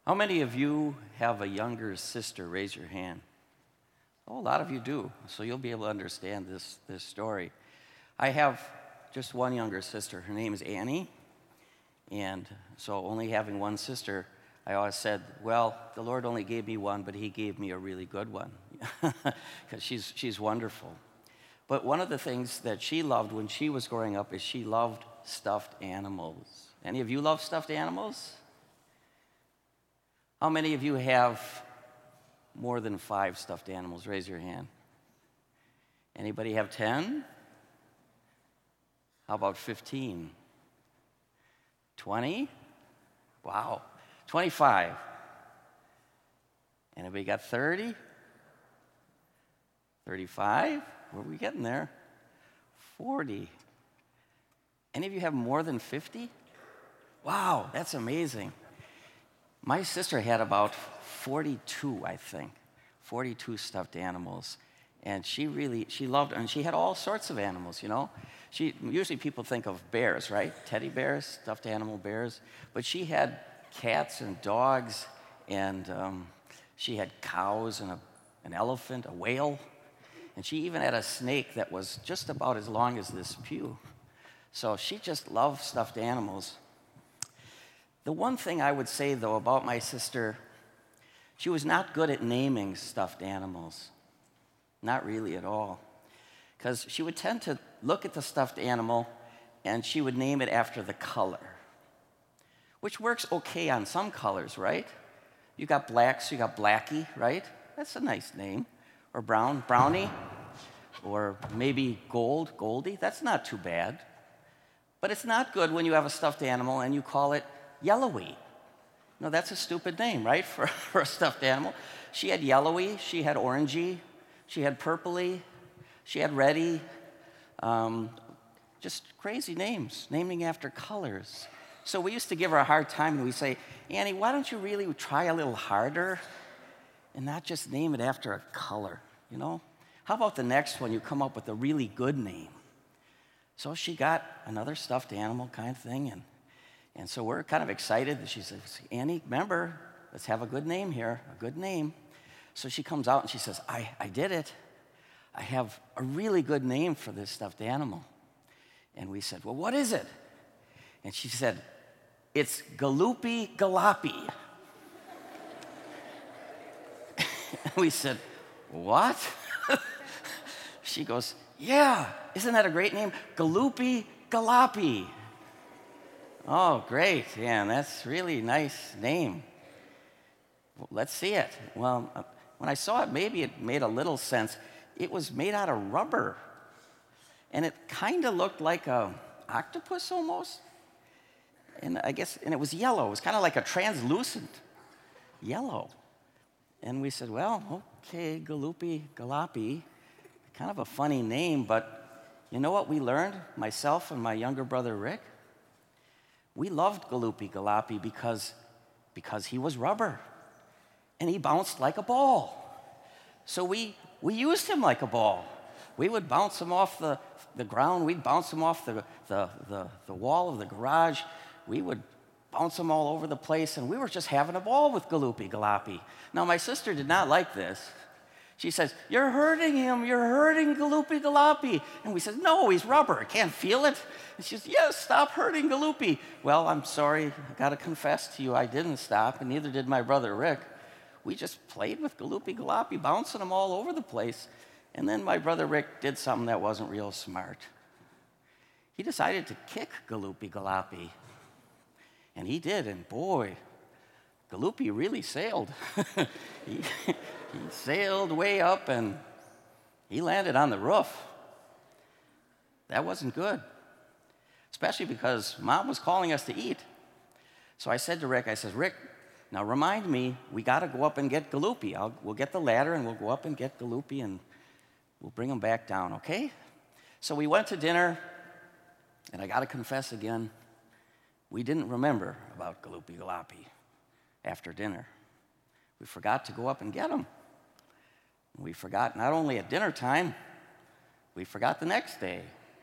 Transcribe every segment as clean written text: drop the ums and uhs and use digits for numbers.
How many of you have a younger sister? Raise your hand. Oh, a lot of you do, so you'll be able to understand this story. I have just one younger sister. Her name is Annie, and so only having one sister, I always said, well, the Lord only gave me one, but he gave me a really good one, because she's wonderful. But one of the things that she loved when she was growing up is she loved stuffed animals. Any of you love stuffed animals? How many of you have more than 5 stuffed animals? Raise your hand. Anybody have 10? How about 15? 20? Wow. 25. Anybody got 30? 35? Where are we getting there? 40. Any of you have more than 50? Wow, that's amazing. My sister had about 42, I think, 42 stuffed animals. And she loved, and she had all sorts of animals, you know. Usually people think of bears, right? Teddy bears, stuffed animal bears. But she had cats and dogs, and she had cows and an elephant, a whale. And she even had a snake that was just about as long as this pew. So she just loved stuffed animals. The one thing I would say, though, about my sister, she was not good at naming stuffed animals. Not really at all. Because she would tend to look at the stuffed animal and she would name it after the color, which works okay on some colors, right? You got black, so you got Blackie, right? That's a nice name. Or brown, Brownie. Or maybe gold, Goldie. That's not too bad. But it's not good when you have a stuffed animal and you call it Yellowy. No, that's a stupid name, right, for a stuffed animal. She had Yellowy, she had Orangey, she had Purpley, she had Reddy. Just crazy names, naming after colors. So we used to give her a hard time, and we'd say, Annie, why don't you really try a little harder and not just name it after a color, you know? How about the next one, you come up with a really good name? So she got another stuffed animal kind of thing, and so we're kind of excited. She says, Annie, remember, let's have a good name here, a good name. So she comes out and she says, I did it. I have a really good name for this stuffed animal. And we said, well, what is it? And she said, it's Galoopy Galoppy. We said, what? She goes, yeah, isn't that a great name? Galoopy Galoppy. Oh, great. Yeah, that's really nice name. Well, let's see it. Well, when I saw it, maybe it made a little sense. It was made out of rubber. And it kind of looked like an octopus almost. And it was yellow. It was kind of like a translucent yellow. And we said, well, okay, Galoopy Galoppy. Kind of a funny name, but you know what we learned, myself and my younger brother Rick? We loved Galoopy Galoppy because he was rubber, and he bounced like a ball. So we used him like a ball. We would bounce him off the ground. We'd bounce him off the wall of the garage. We would bounce him all over the place, and we were just having a ball with Galoopy Galoppy. Now, my sister did not like this. She says, you're hurting him. You're hurting Galoopy Galoppy. And we said, no, he's rubber. I can't feel it. And she says, yes, stop hurting Galoopy. Well, I'm sorry. I got to confess to you, I didn't stop, and neither did my brother Rick. We just played with Galoopy Galoppy, bouncing him all over the place. And then my brother Rick did something that wasn't real smart. He decided to kick Galoopy Galoppy. And he did, and boy, Galoopy really sailed. He sailed way up, and he landed on the roof. That wasn't good, especially because Mom was calling us to eat. So I said to Rick, Rick, now remind me, we got to go up and get Galoopy. We'll get the ladder, and we'll go up and get Galoopy, and we'll bring him back down, okay? So we went to dinner, and I got to confess again, we didn't remember about Galoopy Galoppy after dinner. We forgot to go up and get him. We forgot not only at dinner time, we forgot the next day,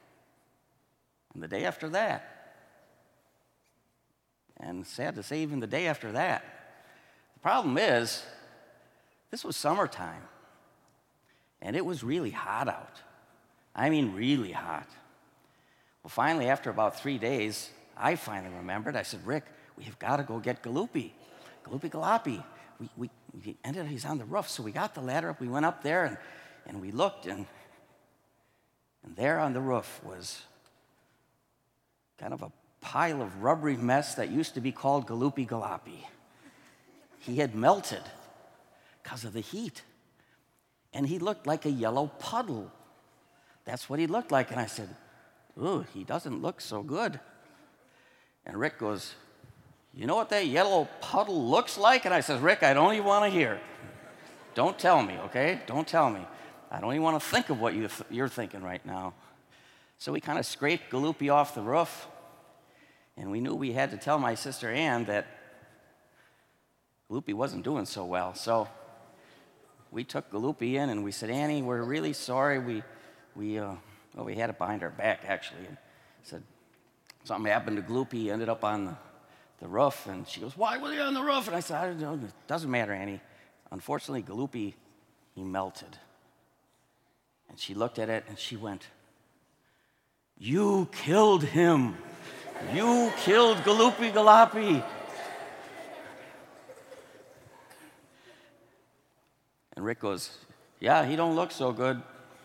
and the day after that. And sad to say, even the day after that. Problem is, this was summertime, and it was really hot out. I mean, really hot. Well, finally, after about 3 days, I finally remembered. I said, Rick, we've got to go get Galuppi Galapi. We ended up, he's on the roof, so we got the ladder up. We went up there, and we looked, and there on the roof was kind of a pile of rubbery mess that used to be called Galuppi Galapi. He had melted because of the heat, and he looked like a yellow puddle. That's what he looked like, and I said, ooh, he doesn't look so good. And Rick goes, you know what that yellow puddle looks like? And I says, Rick, I don't even want to hear. Don't tell me, okay? Don't tell me. I don't even want to think of what you're thinking right now. So we kind of scraped Galuppi off the roof, and we knew we had to tell my sister Ann that Galuppi wasn't doing so well. So we took Galuppi in, and we said, Annie, we're really sorry. We had it behind our back, actually. And said, something happened to Galuppi. He ended up on the roof. And she goes, why was he on the roof? And I said, I don't know. It doesn't matter, Annie. Unfortunately, Galuppi, he melted. And she looked at it, and she went, you killed him. You killed Galuppi Galapi. And Rick goes, yeah, he don't look so good.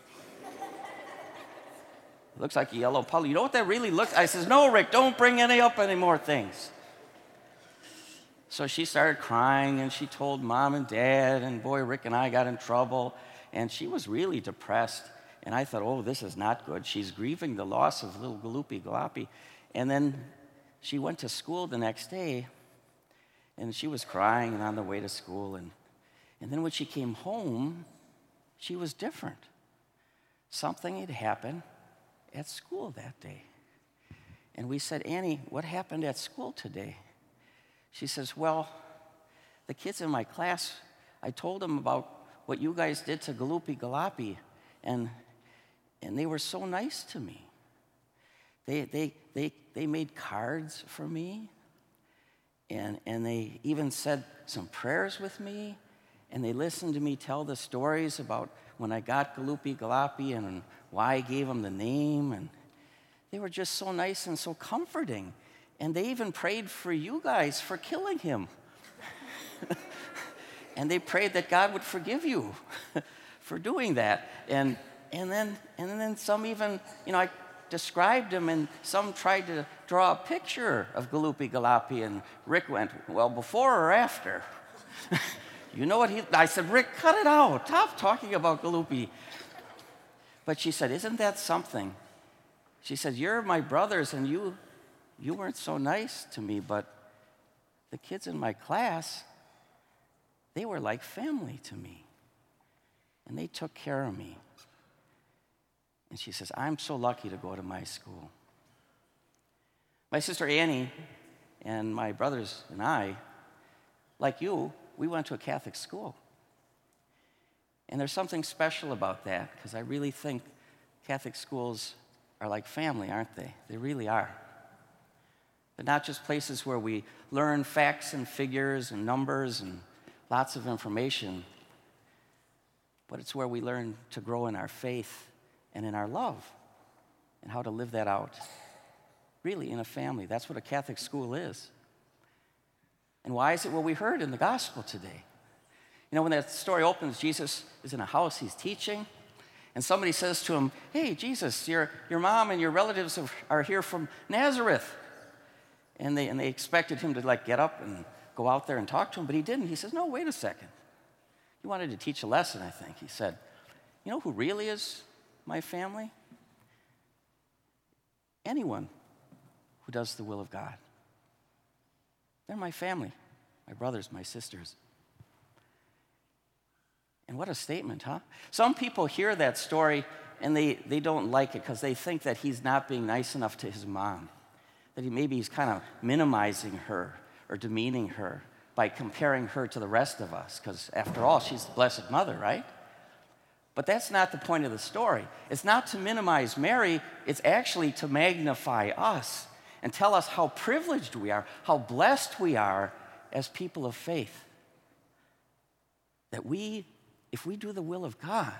Looks like a yellow puddle. You know what that really looks? I says, no, Rick, don't bring any more things. So she started crying, and she told Mom and Dad, and boy, Rick and I got in trouble, and she was really depressed. And I thought, oh, this is not good. She's grieving the loss of little Galuppi Galapi. And then she went to school the next day, and she was crying and on the way to school. And then when she came home, she was different. Something had happened at school that day. And we said, Annie, what happened at school today? She says, well, the kids in my class, I told them about what you guys did to Galuppi Galapi, and they were so nice to me. They made cards for me, and they even said some prayers with me, and they listened to me tell the stories about when I got Galuppi Galapi and why I gave him the name, and they were just so nice and so comforting. And they even prayed for you guys for killing him. And they prayed that God would forgive you for doing that. And then some even, I described him, and some tried to draw a picture of Galuppi Galapi, and Rick went, well, before or after? You know what I said, Rick, cut it out. Stop talking about Galuppi. But she said, isn't that something? She said, you're my brothers, and you weren't so nice to me, but the kids in my class, they were like family to me. And they took care of me. And she says, I'm so lucky to go to my school. My sister Annie and my brothers and I, like you, we went to a Catholic school. And there's something special about that, because I really think Catholic schools are like family, aren't they? They really are. They're not just places where we learn facts and figures and numbers and lots of information, but it's where we learn to grow in our faith and in our love and how to live that out, really in a family. That's what a Catholic school is. And why is it what we heard in the gospel today? When that story opens, Jesus is in a house, he's teaching, and somebody says to him, hey, Jesus, your mom and your relatives are here from Nazareth. And they expected him to get up and go out there and talk to him, but he didn't. He says, no, wait a second. He wanted to teach a lesson, I think. He said, you know who really is my family? Anyone who does the will of God. They're my family, my brothers, my sisters. And what a statement, huh? Some people hear that story and they don't like it because they think that he's not being nice enough to his mom, that he's kind of minimizing her or demeaning her by comparing her to the rest of us, because after all, she's the Blessed Mother, right? But that's not the point of the story. It's not to minimize Mary, it's actually to magnify us and tell us how privileged we are, how blessed we are as people of faith that if we do the will of God,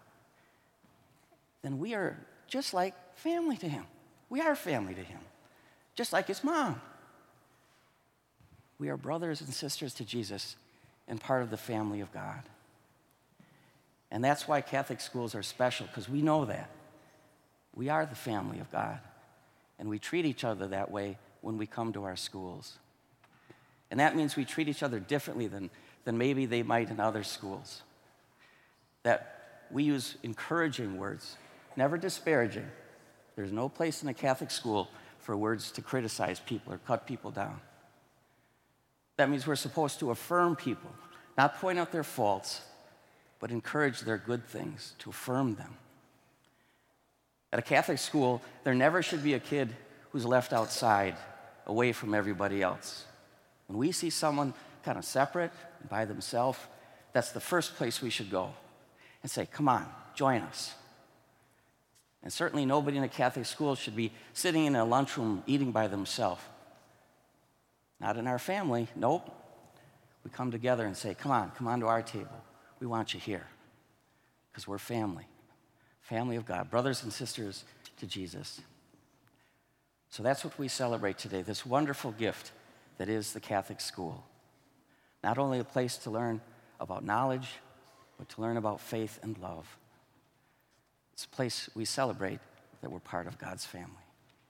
then we are just like family to him. We are family to him, just like his mom. We are brothers and sisters to Jesus and part of the family of God. And that's why Catholic schools are special, because we know that. We are the family of God, and we treat each other that way when we come to our schools. And that means we treat each other differently than maybe they might in other schools. That we use encouraging words, never disparaging. There's no place in a Catholic school for words to criticize people or cut people down. That means we're supposed to affirm people, not point out their faults, but encourage their good things, to affirm them. At a Catholic school, there never should be a kid who's left outside, away from everybody else. When we see someone kind of separate, by themselves, that's the first place we should go and say, come on, join us. And certainly nobody in a Catholic school should be sitting in a lunchroom eating by themselves. Not in our family, nope. We come together and say, come on to our table. We want you here, because we're family of God, brothers and sisters to Jesus. So that's what we celebrate today, this wonderful gift that is the Catholic school. Not only a place to learn about knowledge, but to learn about faith and love. It's a place we celebrate that we're part of God's family.